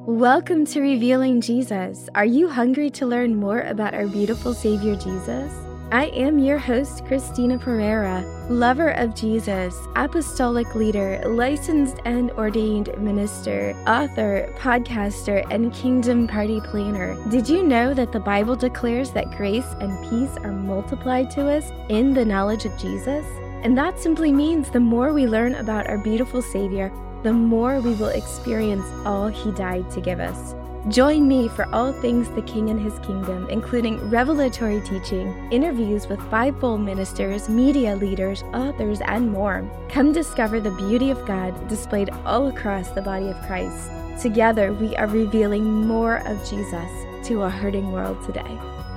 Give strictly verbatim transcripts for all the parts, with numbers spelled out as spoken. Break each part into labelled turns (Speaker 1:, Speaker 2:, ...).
Speaker 1: Welcome to Revealing Jesus. Are you hungry to learn more about our beautiful Savior Jesus? I am your host, Christina Pereira, lover of Jesus, apostolic leader, licensed and ordained minister, author, podcaster, and kingdom party planner. Did you know that the Bible declares that grace and peace are multiplied to us in the knowledge of Jesus? And that simply means the more we learn about our beautiful Savior, the more we will experience all He died to give us. Join me for all things the King and His kingdom, including revelatory teaching, interviews with fivefold ministers, media leaders, authors, and more. Come discover the beauty of God displayed all across the body of Christ. Together, we are revealing more of Jesus to a hurting world today.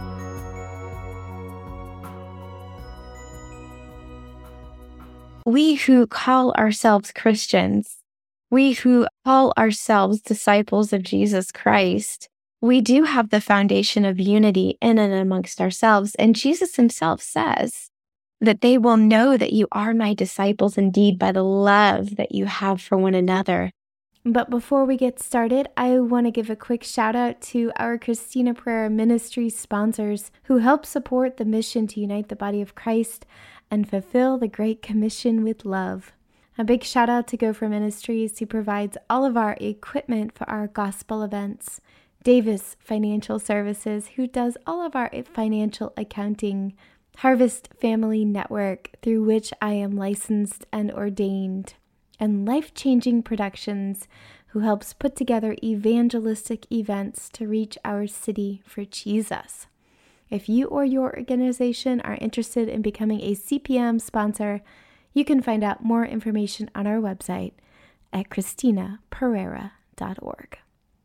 Speaker 1: We who call ourselves Christians, we who call ourselves disciples of Jesus Christ, we do have the foundation of unity in and amongst ourselves. And Jesus himself says that they will know that you are my disciples indeed by the love that you have for one another. But before we get started, I want to give a quick shout out to our Christina Pereira Ministry sponsors who help support the mission to unite the body of Christ and fulfill the Great Commission with love. A big shout out to Gopher Ministries, who provides all of our equipment for our gospel events. Davis Financial Services, who does all of our financial accounting. Harvest Family Network, through which I am licensed and ordained. And Life Changing Productions, who helps put together evangelistic events to reach our city for Jesus. If you or your organization are interested in becoming a C P M sponsor, you can find out more information on our website at christina pereira dot org.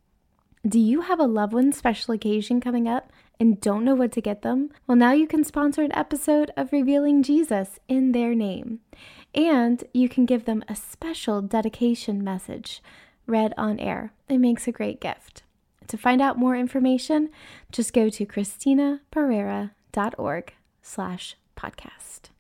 Speaker 1: Do you have a loved one's special occasion coming up and don't know what to get them? Well, now you can sponsor an episode of Revealing Jesus in their name. And you can give them a special dedication message read on air. It makes a great gift. To find out more information, just go to christina pereira dot org slash podcast.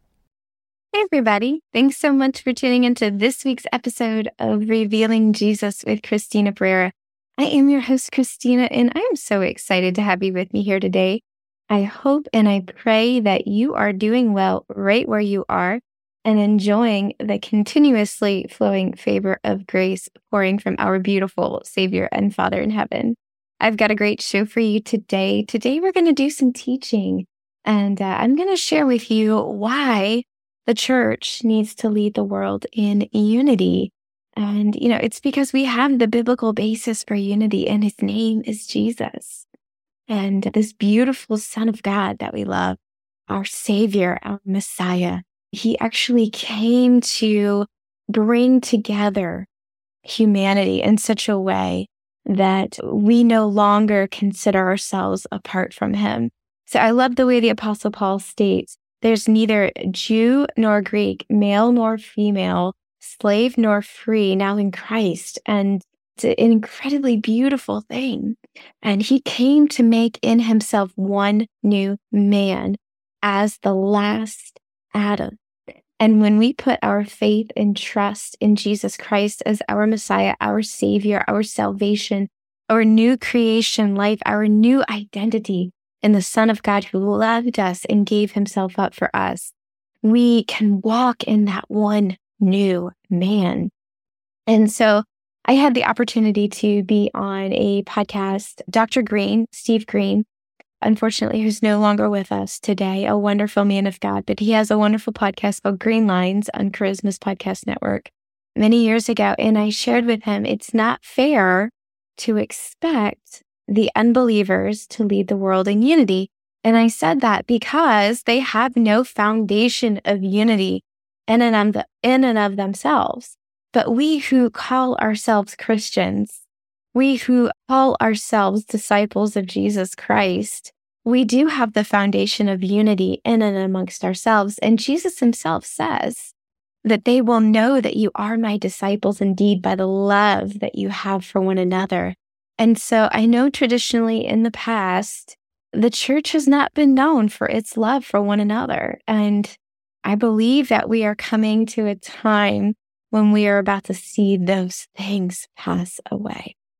Speaker 1: Hey everybody, thanks so much for tuning into this week's episode of Revealing Jesus with Christina Pereira. I am your host, Christina, and I am so excited to have you with me here today. I hope and I pray that you are doing well right where you are and enjoying the continuously flowing favor of grace pouring from our beautiful Savior and Father in heaven. I've got a great show for you today. Today we're going to do some teaching, and uh, I'm going to share with you why the church needs to lead the world in unity. And, you know, it's because we have the biblical basis for unity, and his name is Jesus. And this beautiful Son of God that we love, our Savior, our Messiah, he actually came to bring together humanity in such a way that we no longer consider ourselves apart from him. So I love the way the Apostle Paul states, there's neither Jew nor Greek, male nor female, slave nor free, now in Christ. And it's an incredibly beautiful thing. And he came to make in himself one new man as the last Adam. And when we put our faith and trust in Jesus Christ as our Messiah, our Savior, our salvation, our new creation life, our new identity, in the Son of God who loved us and gave himself up for us, we can walk in that one new man. And so I had the opportunity to be on a podcast. Doctor Green, Steve Green, unfortunately, who's no longer with us today, a wonderful man of God, but he has a wonderful podcast called Green Lines on Charisma's Podcast Network many years ago. And I shared with him, it's not fair to expect the unbelievers to lead the world in unity. And I said that because they have no foundation of unity in and of, in and of themselves. But we who call ourselves Christians, we who call ourselves disciples of Jesus Christ, we do have the foundation of unity in and amongst ourselves. And Jesus himself says that they will know that you are my disciples indeed by the love that you have for one another. And so I know traditionally in the past, the church has not been known for its love for one another. And I believe that we are coming to a time when we are about to see those things pass away.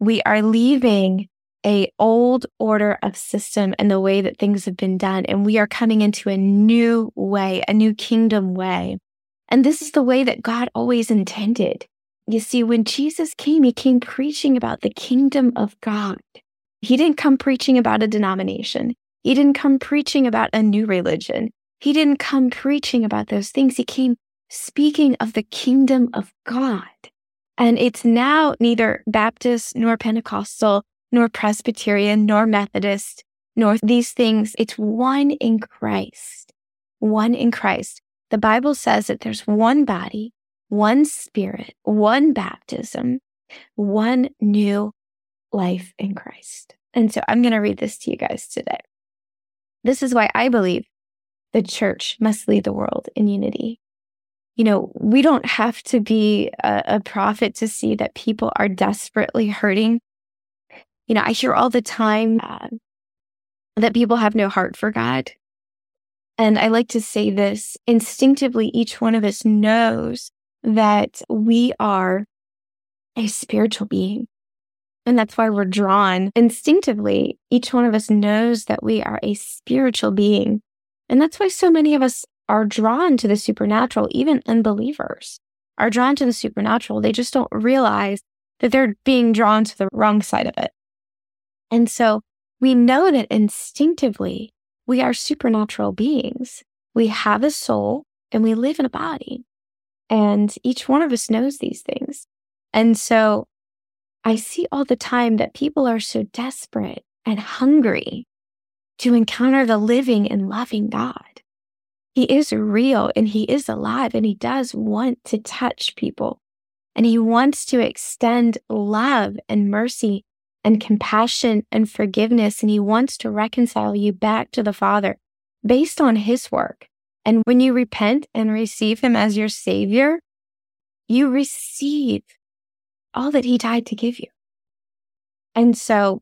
Speaker 1: we are leaving a old order of system and the way that things have been done, and we are coming into a new way, a new kingdom way. And this is the way that God always intended. You see, when Jesus came, he came preaching about the kingdom of God. He didn't come preaching about a denomination. He didn't come preaching about a new religion. He didn't come preaching about those things. He came speaking of the kingdom of God. And it's now neither Baptist nor Pentecostal nor Presbyterian nor Methodist nor these things. It's one in Christ. One in Christ. The Bible says that there's one body, one spirit, one baptism, one new life in Christ. And so I'm going to read this to you guys today. This is why I believe the church must lead the world in unity. You know, we don't have to be a, a prophet to see that people are desperately hurting. You know, I hear all the time uh, that people have no heart for God. And I like to say this, instinctively, each one of us knows that we are a spiritual being. And that's why we're drawn. Instinctively, each one of us knows that we are a spiritual being. And that's why so many of us are drawn to the supernatural. Even unbelievers are drawn to the supernatural. They just don't realize that they're being drawn to the wrong side of it. And so we know that instinctively, we are supernatural beings. We have a soul and we live in a body. And each one of us knows these things. And so I see all the time that people are so desperate and hungry to encounter the living and loving God. He is real and he is alive and he does want to touch people. And he wants to extend love and mercy and compassion and forgiveness. And he wants to reconcile you back to the Father based on his work. And when you repent and receive him as your Savior, you receive all that he died to give you. And so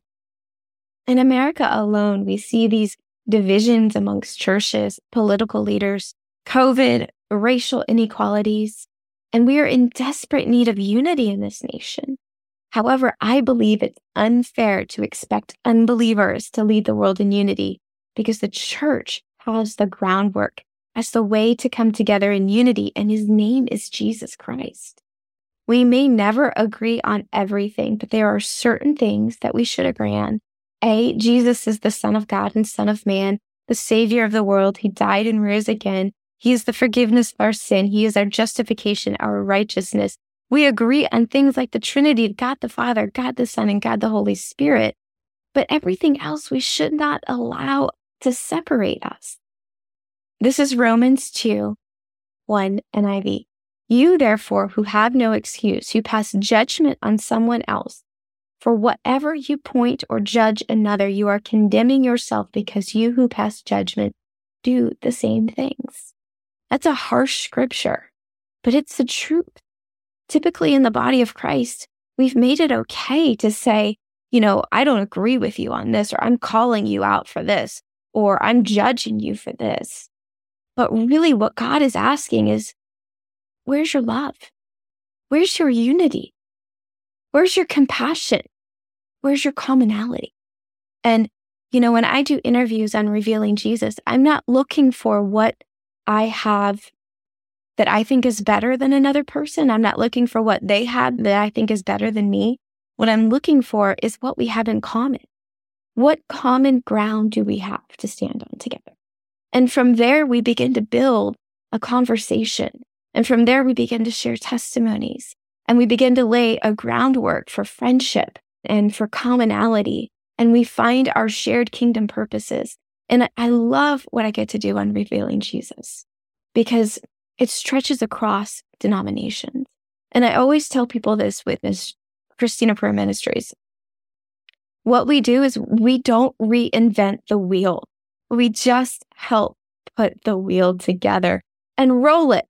Speaker 1: in America alone, we see these divisions amongst churches, political leaders, COVID, racial inequalities, and we are in desperate need of unity in this nation. However, I believe it's unfair to expect unbelievers to lead the world in unity because the church has the groundwork as the way to come together in unity, and his name is Jesus Christ. We may never agree on everything, but there are certain things that we should agree on. A, Jesus is the Son of God and Son of Man, the Savior of the world. He died and rose again. He is the forgiveness of our sin. He is our justification, our righteousness. We agree on things like the Trinity, God the Father, God the Son, and God the Holy Spirit. But everything else we should not allow to separate us. This is Romans two, one N I V. You, therefore, who have no excuse, who pass judgment on someone else, for whatever you point or judge another, you are condemning yourself because you who pass judgment do the same things. That's a harsh scripture, but it's the truth. Typically in the body of Christ, we've made it okay to say, you know, I don't agree with you on this, or I'm calling you out for this, or I'm judging you for this. But really what God is asking is, where's your love? Where's your unity? Where's your compassion? Where's your commonality? And, you know, when I do interviews on Revealing Jesus, I'm not looking for what I have that I think is better than another person. I'm not looking for what they have that I think is better than me. What I'm looking for is what we have in common. What common ground do we have to stand on together? And from there, we begin to build a conversation. And from there, we begin to share testimonies. And we begin to lay a groundwork for friendship and for commonality. And we find our shared kingdom purposes. And I love what I get to do on Revealing Jesus because it stretches across denominations. And I always tell people this with this Christina Prayer Ministries. What we do is we don't reinvent the wheel. We just help put the wheel together and roll it.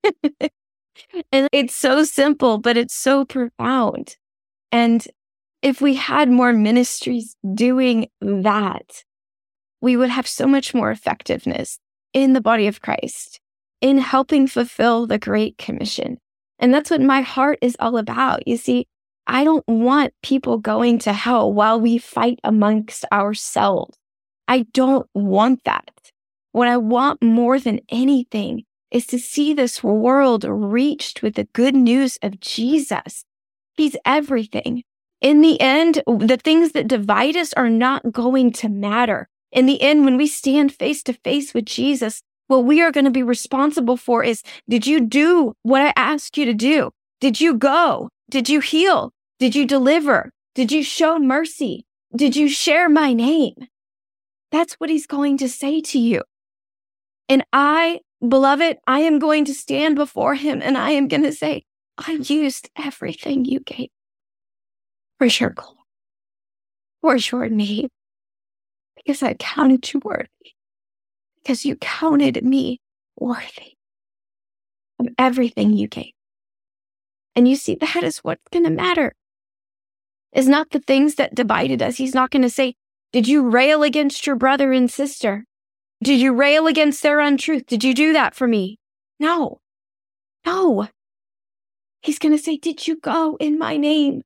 Speaker 1: And it's so simple, but it's so profound. And if we had more ministries doing that, we would have so much more effectiveness in the body of Christ, in helping fulfill the Great Commission. And that's what my heart is all about. You see, I don't want people going to hell while we fight amongst ourselves. I don't want that. What I want more than anything is to see this world reached with the good news of Jesus. He's everything. In the end, the things that divide us are not going to matter. In the end, when we stand face to face with Jesus, what we are going to be responsible for is, did you do what I asked you to do? Did you go? Did you heal? Did you deliver? Did you show mercy? Did you share my name? That's what he's going to say to you. And I, beloved, I am going to stand before him and I am going to say, I used everything you gave for your glory, for your name, because I counted you worthy, because you counted me worthy of everything you gave. And you see, that is what's going to matter. It's not the things that divided us. He's not going to say, did you rail against your brother and sister? Did you rail against their untruth? Did you do that for me? No. No. He's going to say, did you go in my name?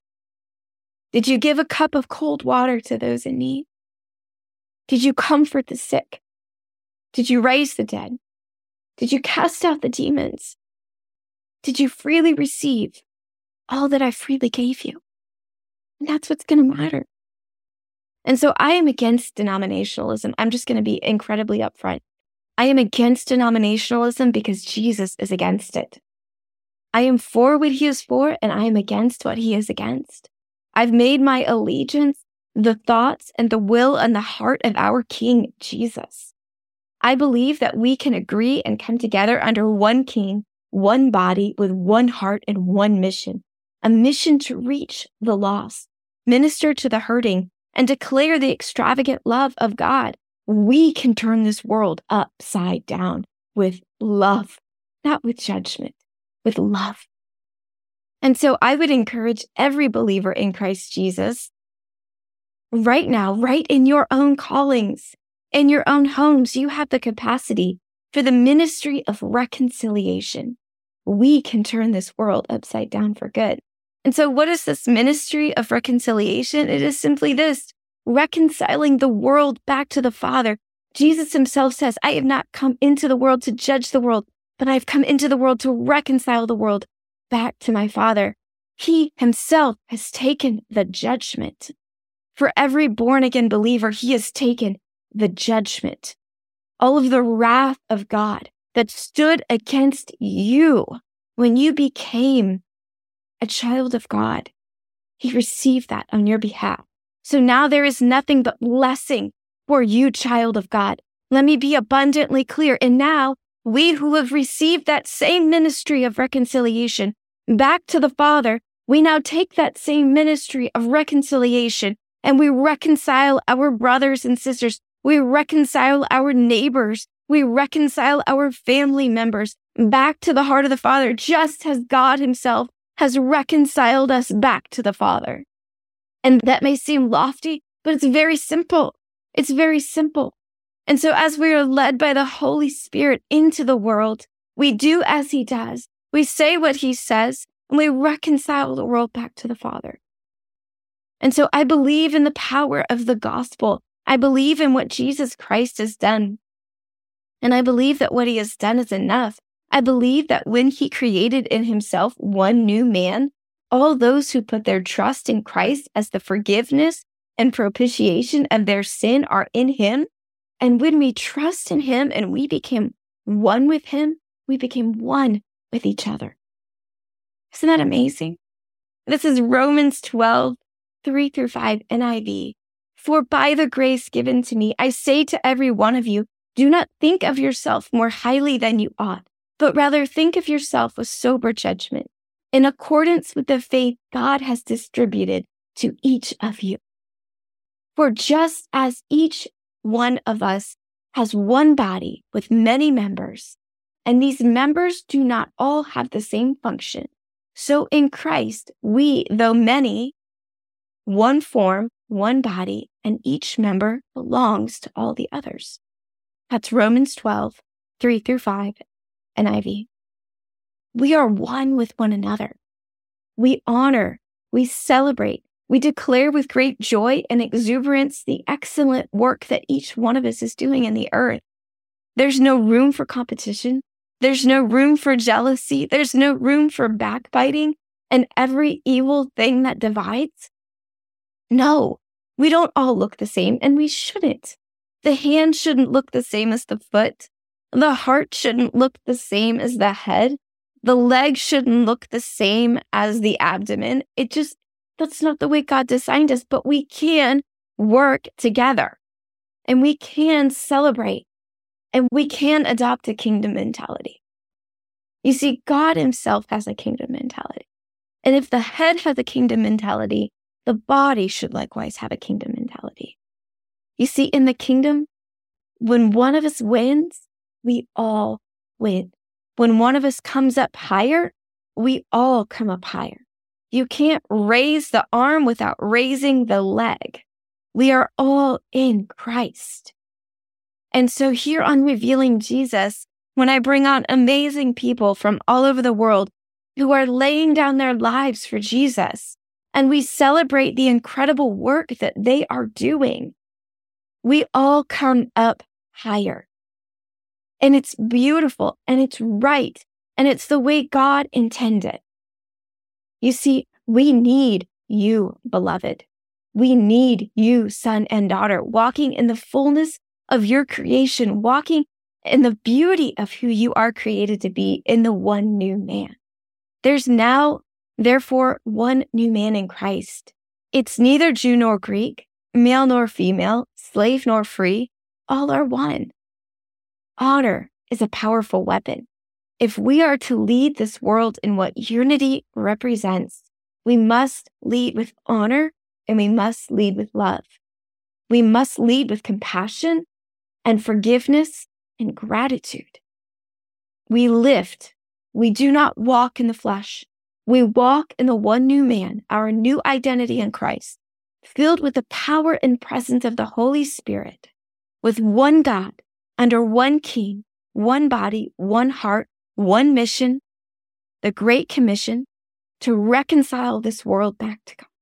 Speaker 1: Did you give a cup of cold water to those in need? Did you comfort the sick? Did you raise the dead? Did you cast out the demons? Did you freely receive all that I freely gave you? And that's what's going to matter. And so I am against denominationalism. I'm just going to be incredibly upfront. I am against denominationalism because Jesus is against it. I am for what he is for, and I am against what he is against. I've made my allegiance the thoughts and the will and the heart of our King, Jesus. I believe that we can agree and come together under one King, one body, with one heart and one mission. A mission to reach the lost, minister to the hurting, and declare the extravagant love of God. We can turn this world upside down with love, not with judgment, with love. And so I would encourage every believer in Christ Jesus right now, right in your own callings, in your own homes, you have the capacity for the ministry of reconciliation. We can turn this world upside down for good. And so what is this ministry of reconciliation? It is simply this: reconciling the world back to the Father. Jesus himself says, I have not come into the world to judge the world, but I've come into the world to reconcile the world back to my Father. He himself has taken the judgment. For every born-again believer, he has taken the judgment. All of the wrath of God that stood against you when you became a child of God. He received that on your behalf. So now there is nothing but blessing for you, child of God. Let me be abundantly clear. And now we who have received that same ministry of reconciliation back to the Father, we now take that same ministry of reconciliation and we reconcile our brothers and sisters. We reconcile our neighbors. We reconcile our family members back to the heart of the Father, just as God himself has reconciled us back to the Father. And that may seem lofty, but it's very simple. It's very simple. And so as we are led by the Holy Spirit into the world, we do as he does. We say what he says, and we reconcile the world back to the Father. And so I believe in the power of the gospel. I believe in what Jesus Christ has done. And I believe that what he has done is enough. I believe that when he created in himself one new man, all those who put their trust in Christ as the forgiveness and propitiation of their sin are in him. And when we trust in him and we became one with him, we became one with each other. Isn't that amazing? This is Romans twelve, three through five, N I V. For by the grace given to me, I say to every one of you, do not think of yourself more highly than you ought, but rather think of yourself with sober judgment, in accordance with the faith God has distributed to each of you. For just as each one of us has one body with many members, and these members do not all have the same function, so in Christ, we, though many, one form, one body, and each member belongs to all the others. That's Romans twelve, three through five, N I V. We are one with one another. We honor We celebrate. We declare with great joy and exuberance the excellent work that each one of us is doing in the earth. There's no room for competition. There's no room for jealousy. There's no room for backbiting and every evil thing that divides. No, we don't all look the same, and we shouldn't. The hand shouldn't look the same as the foot. The heart shouldn't look the same as the head. The leg shouldn't look the same as the abdomen. It just, that's not the way God designed us, but we can work together and we can celebrate and we can adopt a kingdom mentality. You see, God himself has a kingdom mentality. And if the head has a kingdom mentality, the body should likewise have a kingdom mentality. You see, in the kingdom, when one of us wins, we all win. When one of us comes up higher, we all come up higher. You can't raise the arm without raising the leg. We are all in Christ. And so here on Revealing Jesus, when I bring on amazing people from all over the world who are laying down their lives for Jesus, and we celebrate the incredible work that they are doing, we all come up higher. And it's beautiful, and it's right, and it's the way God intended. You see, we need you, beloved. We need you, son and daughter, walking in the fullness of your creation, walking in the beauty of who you are created to be in the one new man. There's now, therefore, one new man in Christ. It's neither Jew nor Greek, male nor female, slave nor free, all are one. Honor is a powerful weapon. If we are to lead this world in what unity represents, we must lead with honor and we must lead with love. We must lead with compassion and forgiveness and gratitude. We lift. We do not walk in the flesh. We walk in the one new man, our new identity in Christ, filled with the power and presence of the Holy Spirit, with one God, under one King, one body, one heart, one mission, the Great Commission, to reconcile this world back to God.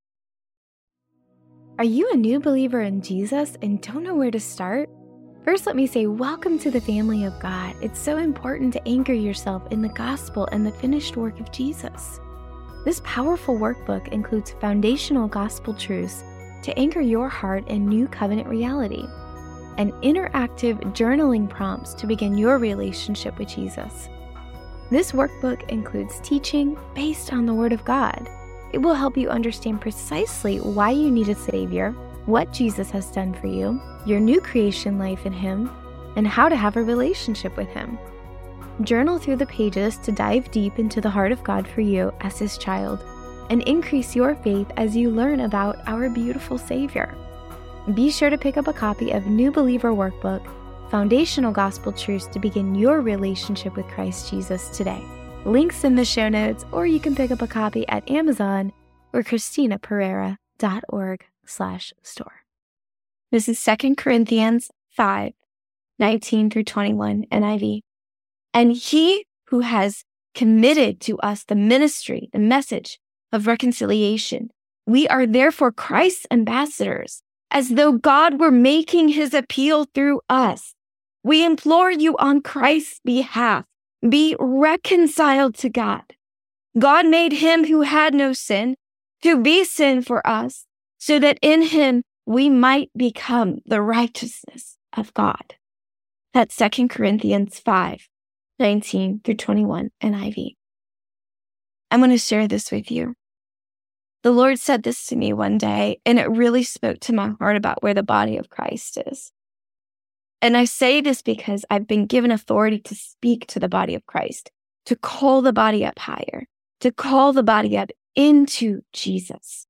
Speaker 1: Are you a new believer in Jesus and don't know where to start? First, let me say, welcome to the family of God. It's so important to anchor yourself in the gospel and the finished work of Jesus. This powerful workbook includes foundational gospel truths to anchor your heart in new covenant reality, and interactive journaling prompts to begin your relationship with Jesus. This workbook includes teaching based on the Word of God. It will help you understand precisely why you need a Savior, what Jesus has done for you, your new creation life in Him, and how to have a relationship with Him. Journal through the pages to dive deep into the heart of God for you as His child, and increase your faith as you learn about our beautiful Savior. Be sure to pick up a copy of New Believer Workbook, Foundational Gospel Truths to begin your relationship with Christ Jesus today. Links in the show notes, or you can pick up a copy at Amazon or christina pereira dot org slash store. This is Second Corinthians five, nineteen through twenty-one, N I V. And he who has committed to us the ministry, the message of reconciliation, we are therefore Christ's ambassadors, as though God were making his appeal through us. We implore you on Christ's behalf, be reconciled to God. God made him who had no sin to be sin for us, so that in him we might become the righteousness of God. That's Second Corinthians five, nineteen through twenty-one, N I V. I'm going to share this with you. The Lord said this to me one day, and it really spoke to my heart about where the body of Christ is. And I say this because I've been given authority to speak to the body of Christ, to call the body up higher, to call the body up into Jesus.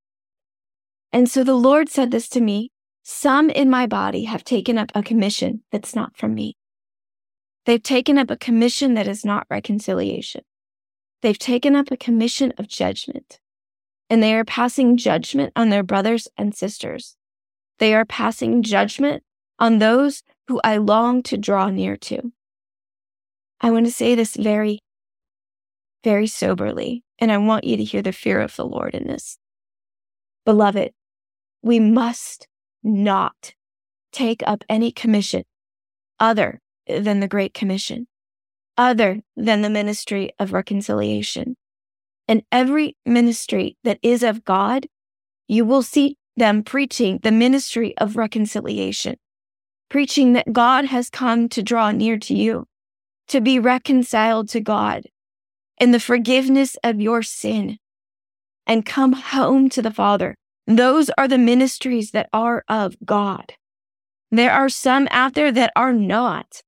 Speaker 1: And so the Lord said this to me: some in my body have taken up a commission that's not from me. They've taken up a commission that is not reconciliation. They've taken up a commission of judgment. And they are passing judgment on their brothers and sisters. They are passing judgment on those who I long to draw near to. I want to say this very very soberly, and I want you to hear the fear of the Lord in this. Beloved, we must not take up any commission other than the Great Commission, other than the ministry of reconciliation. And every ministry that is of God, you will see them preaching the ministry of reconciliation, preaching that God has come to draw near to you, to be reconciled to God in the forgiveness of your sin and come home to the Father. Those are the ministries that are of God. There are some out there that are not.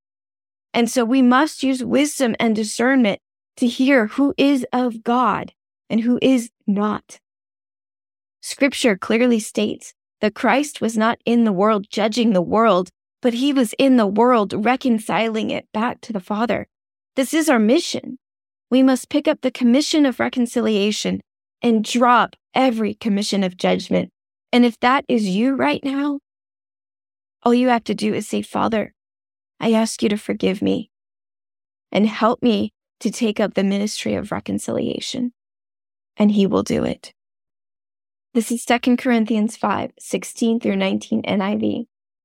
Speaker 1: And so we must use wisdom and discernment to hear who is of God and who is not. Scripture clearly states that Christ was not in the world judging the world, but he was in the world reconciling it back to the Father. This is our mission. We must pick up the commission of reconciliation and drop every commission of judgment. And if that is you right now, all you have to do is say, Father, I ask you to forgive me and help me to take up the ministry of reconciliation. And he will do it. This is Second Corinthians five, sixteen through nineteen N I V.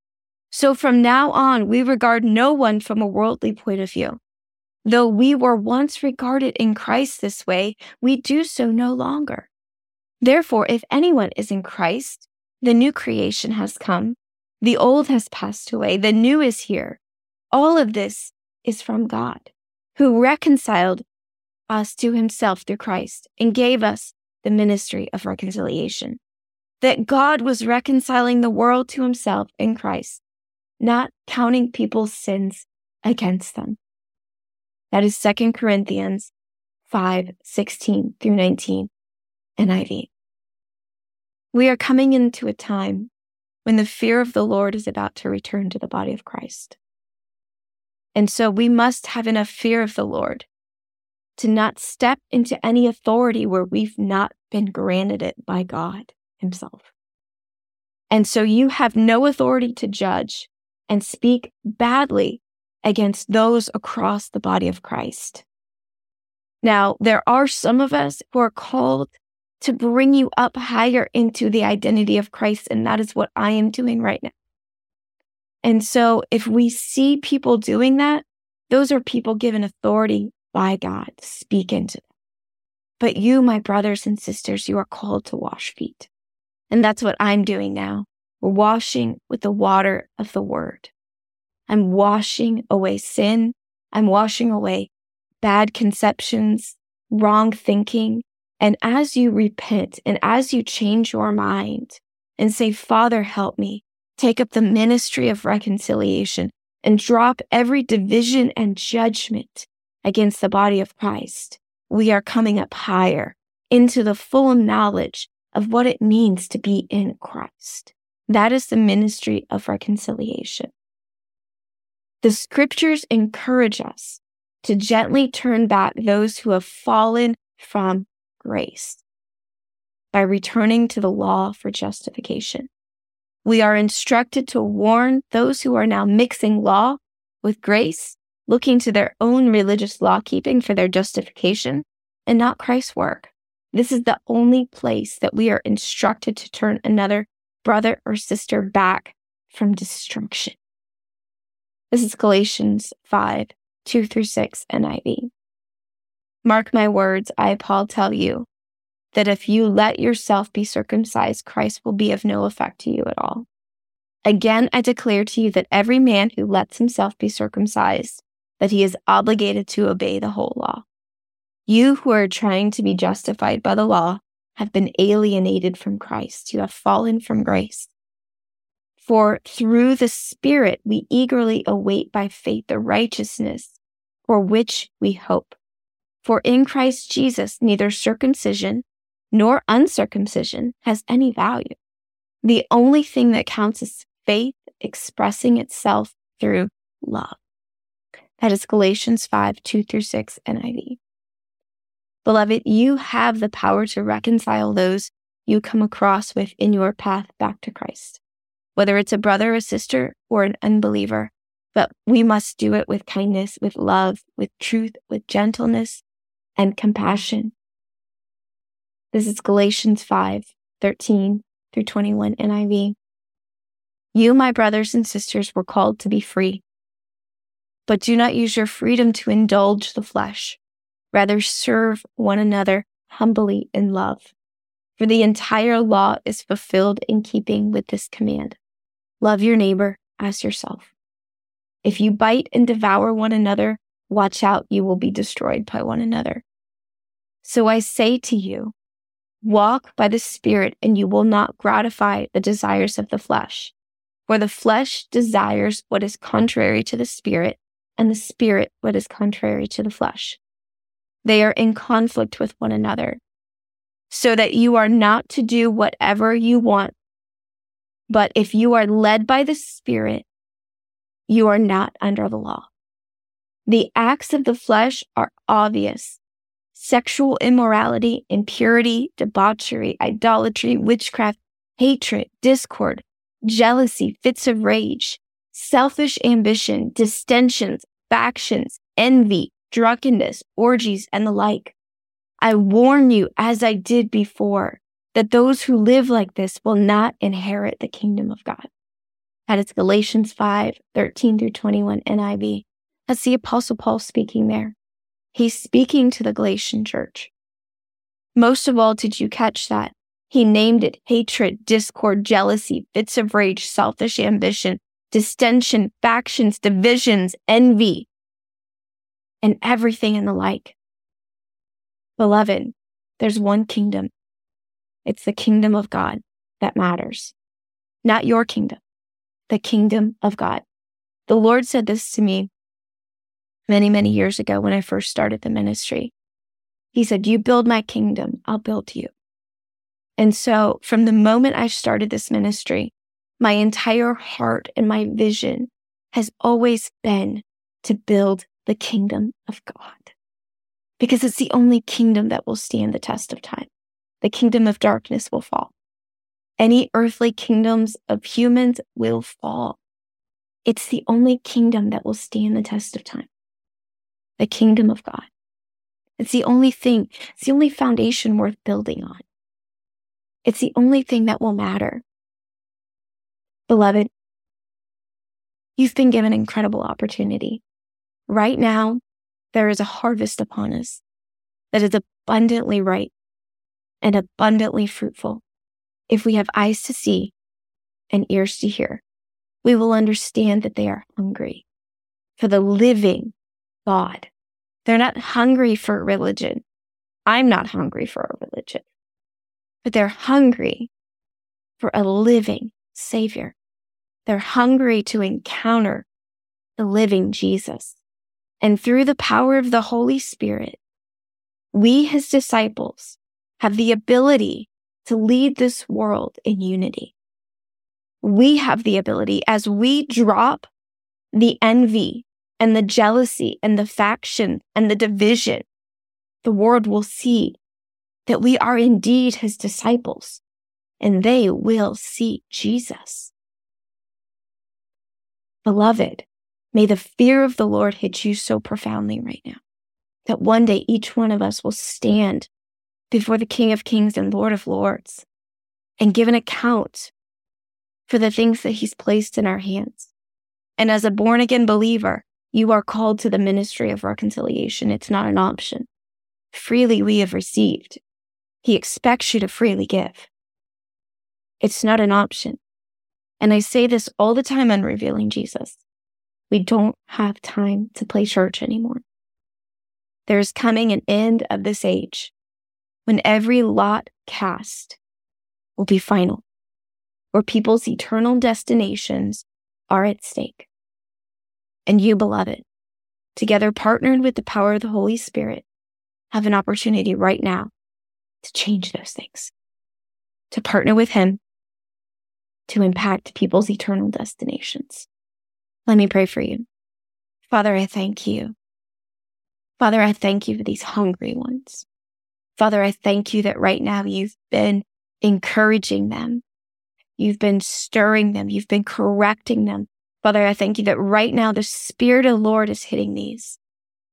Speaker 1: So from now on, we regard no one from a worldly point of view. Though we were once regarded in Christ this way, we do so no longer. Therefore, if anyone is in Christ, the new creation has come. The old has passed away. The new is here. All of this is from God, who reconciled us to himself through Christ and gave us the ministry of reconciliation. That God was reconciling the world to himself in Christ, not counting people's sins against them. That is Second Corinthians five, sixteen through nineteen N I V. We are coming into a time when the fear of the Lord is about to return to the body of Christ. And so we must have enough fear of the Lord to not step into any authority where we've not been granted it by God himself. And so you have no authority to judge and speak badly against those across the body of Christ. Now, there are some of us who are called to bring you up higher into the identity of Christ, and that is what I am doing right now. And so if we see people doing that, those are people given authority by God to speak into them. But you, my brothers and sisters, you are called to wash feet. And that's what I'm doing now. We're washing with the water of the word. I'm washing away sin. I'm washing away bad conceptions, wrong thinking. And as you repent and as you change your mind and say, Father, help me, take up the ministry of reconciliation and drop every division and judgment against the body of Christ, we are coming up higher into the full knowledge of what it means to be in Christ. That is the ministry of reconciliation. The scriptures encourage us to gently turn back those who have fallen from grace by returning to the law for justification. We are instructed to warn those who are now mixing law with grace, looking to their own religious law keeping for their justification and not Christ's work. This is the only place that we are instructed to turn another brother or sister back from destruction. This is Galatians five, two through six N I V. Mark my words, I, Paul, tell you that if you let yourself be circumcised, Christ will be of no effect to you at all. Again, I declare to you that every man who lets himself be circumcised, that he is obligated to obey the whole law. You who are trying to be justified by the law have been alienated from Christ. You have fallen from grace. For through the Spirit we eagerly await by faith the righteousness for which we hope. For in Christ Jesus, neither circumcision nor uncircumcision has any value. The only thing that counts is faith expressing itself through love. That is Galatians five, two through six N I V. Beloved, you have the power to reconcile those you come across with in your path back to Christ, whether it's a brother, a sister, or an unbeliever. But we must do it with kindness, with love, with truth, with gentleness, and compassion. This is Galatians five, thirteen through twenty-one N I V. You, my brothers and sisters, were called to be free, but do not use your freedom to indulge the flesh. Rather, serve one another humbly in love. For the entire law is fulfilled in keeping with this command. Love your neighbor as yourself. If you bite and devour one another, watch out, you will be destroyed by one another. So I say to you, walk by the Spirit, and you will not gratify the desires of the flesh. For the flesh desires what is contrary to the Spirit, and the Spirit what is contrary to the flesh. They are in conflict with one another, so that you are not to do whatever you want. But if you are led by the Spirit, you are not under the law. The acts of the flesh are obvious: sexual immorality, impurity, debauchery, idolatry, witchcraft, hatred, discord, jealousy, fits of rage, selfish ambition, dissensions, factions, envy, drunkenness, orgies, and the like. I warn you, as I did before, that those who live like this will not inherit the kingdom of God. That is Galatians five, thirteen through twenty-one N I V. That's the Apostle Paul speaking there. He's speaking to the Galatian church. Most of all, did you catch that? He named it hatred, discord, jealousy, fits of rage, selfish ambition, dissension, factions, divisions, envy, and everything and the like. Beloved, there's one kingdom. It's the kingdom of God that matters. Not your kingdom, the kingdom of God. The Lord said this to me many, many years ago when I first started the ministry. He said, you build my kingdom, I'll build you. And so from the moment I started this ministry, my entire heart and my vision has always been to build the kingdom of God. Because it's the only kingdom that will stand the test of time. The kingdom of darkness will fall. Any earthly kingdoms of humans will fall. It's the only kingdom that will stand the test of time. The kingdom of God. It's the only thing, it's the only foundation worth building on. It's the only thing that will matter. Beloved, you've been given an incredible opportunity. Right now, there is a harvest upon us that is abundantly ripe and abundantly fruitful. If we have eyes to see and ears to hear, we will understand that they are hungry for the living God. They're not hungry for religion. I'm not hungry for a religion. But they're hungry for a living Savior. They're hungry to encounter the living Jesus. And through the power of the Holy Spirit, we, his disciples, have the ability to lead this world in unity. We have the ability, as we drop the envy and the jealousy and the faction and the division, the world will see that we are indeed his disciples, and they will see Jesus. Beloved, may the fear of the Lord hit you so profoundly right now that one day each one of us will stand before the King of Kings and Lord of Lords and give an account for the things that he's placed in our hands. And as a born-again believer, you are called to the ministry of reconciliation. It's not an option. Freely we have received. He expects you to freely give. It's not an option. And I say this all the time on Revealing Jesus. We don't have time to play church anymore. There is coming an end of this age when every lot cast will be final, where people's eternal destinations are at stake. And you, beloved, together partnered with the power of the Holy Spirit, have an opportunity right now to change those things, to partner with him, to impact people's eternal destinations. Let me pray for you. Father, I thank you. Father, I thank you for these hungry ones. Father, I thank you that right now you've been encouraging them. You've been stirring them. You've been correcting them. Father, I thank you that right now the Spirit of the Lord is hitting these.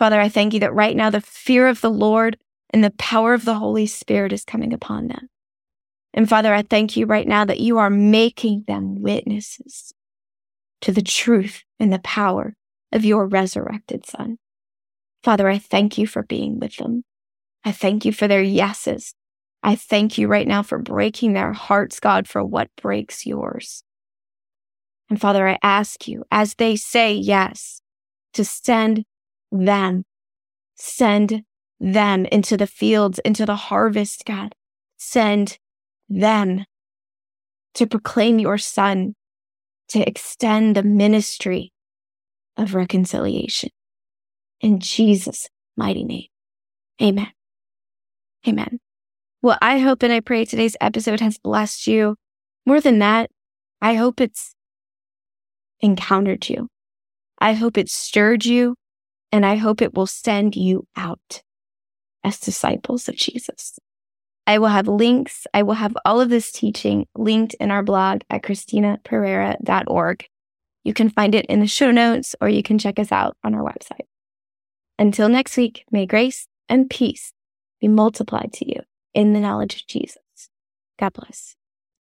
Speaker 1: Father, I thank you that right now the fear of the Lord and the power of the Holy Spirit is coming upon them. And Father, I thank you right now that you are making them witnesses to the truth and the power of your resurrected Son. Father, I thank you for being with them. I thank you for their yeses. I thank you right now for breaking their hearts, God, for what breaks yours. And Father, I ask you, as they say yes, to send them, send them into the fields, into the harvest, God. Send them to proclaim your Son, to extend the ministry of reconciliation. In Jesus' mighty name, amen. Amen. Well, I hope and I pray today's episode has blessed you. More than that, I hope it's encountered you. I hope it stirred you, and I hope it will send you out as disciples of Jesus. I will have links. I will have all of this teaching linked in our blog at christina perera dot org. You can find it in the show notes, or you can check us out on our website. Until next week, may grace and peace be multiplied to you in the knowledge of Jesus. God bless.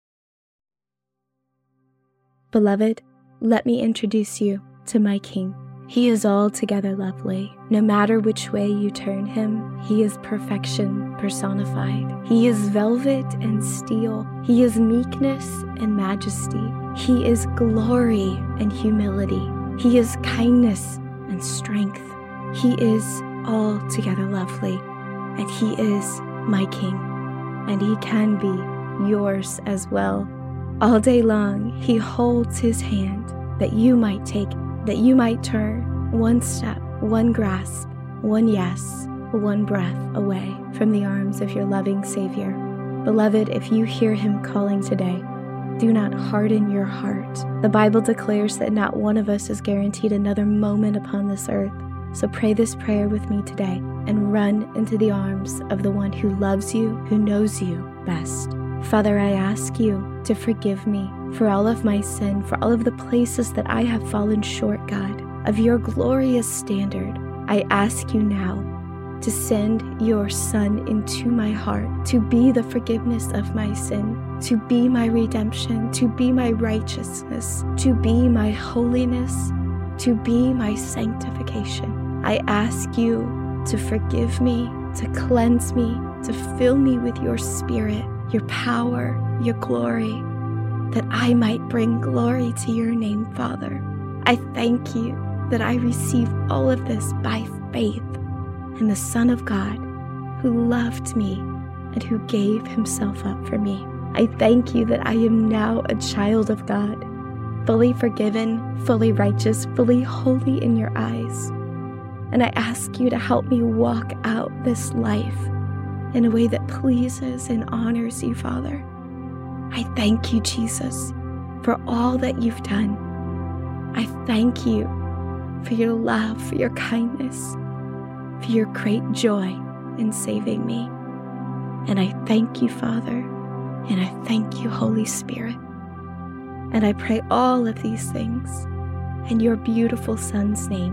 Speaker 1: Beloved, let me introduce you to my King. He is altogether lovely. No matter which way you turn him, he is perfection personified. He is velvet and steel. He is meekness and majesty. He is glory and humility. He is kindness and strength. He is altogether lovely, and he is my King, and he can be yours as well. All day long, he holds his hand that you might take, that you might turn one step, one grasp, one yes, one breath away from the arms of your loving Savior. Beloved, if you hear him calling today, do not harden your heart. The Bible declares that not one of us is guaranteed another moment upon this earth. So pray this prayer with me today and run into the arms of the one who loves you, who knows you best. Father, I ask you to forgive me for all of my sin, for all of the places that I have fallen short, God, of your glorious standard. I ask you now to send your Son into my heart, to be the forgiveness of my sin, to be my redemption, to be my righteousness, to be my holiness, to be my sanctification. I ask you to forgive me, to cleanse me, to fill me with your Spirit, your power, your glory, that I might bring glory to your name, Father. I thank you that I receive all of this by faith in the Son of God who loved me and who gave himself up for me. I thank you that I am now a child of God, fully forgiven, fully righteous, fully holy in your eyes. And I ask you to help me walk out this life in a way that pleases and honors you, Father. I thank you, Jesus, for all that you've done. I thank you for your love, for your kindness, for your great joy in saving me. And I thank you, Father, and I thank you, Holy Spirit. And I pray all of these things in your beautiful Son's name.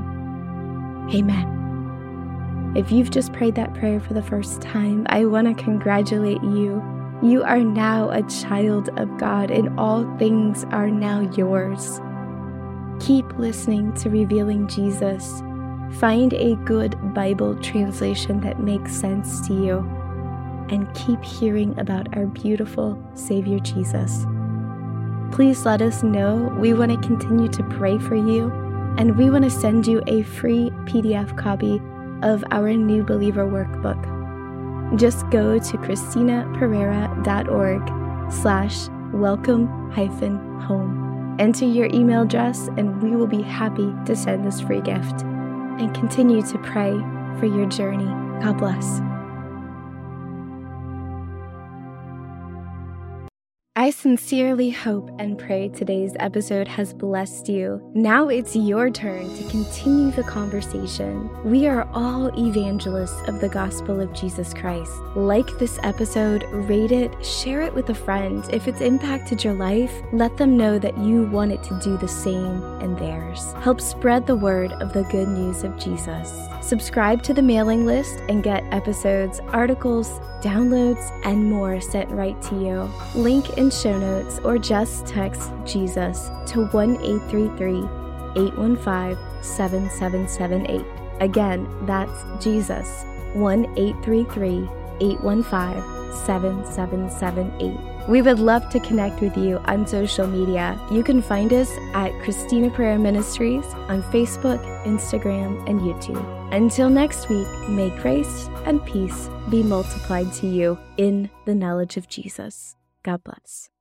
Speaker 1: Amen. If you've just prayed that prayer for the first time, I want to congratulate you. You are now a child of God, and all things are now yours. Keep listening to Revealing Jesus. Find a good Bible translation that makes sense to you, and keep hearing about our beautiful Savior Jesus. Please let us know. We want to continue to pray for you, and we want to send you a free P D F copy of our New Believer Workbook. Just go to christina perera dot org slash welcome hyphen home. Enter your email address, and we will be happy to send this free gift. And continue to pray for your journey. God bless. I I sincerely hope and pray today's episode has blessed you. Now it's your turn to continue the conversation. We are all evangelists of the gospel of Jesus Christ. Like this episode, rate it, share it with a friend. If it's impacted your life, let them know that you want it to do the same in theirs. Help spread the word of the good news of Jesus. Subscribe to the mailing list and get episodes, articles, downloads, and more sent right to you. Link in show notes, or just text Jesus to one eight three three, eight one five, seven seven seven eight. Again, that's Jesus, one eight three three, eight one five, seven seven seven eight. We would love to connect with you on social media. You can find us at Christina Prayer Ministries on Facebook, Instagram, and YouTube. Until next week, may grace and peace be multiplied to you in the knowledge of Jesus. God bless.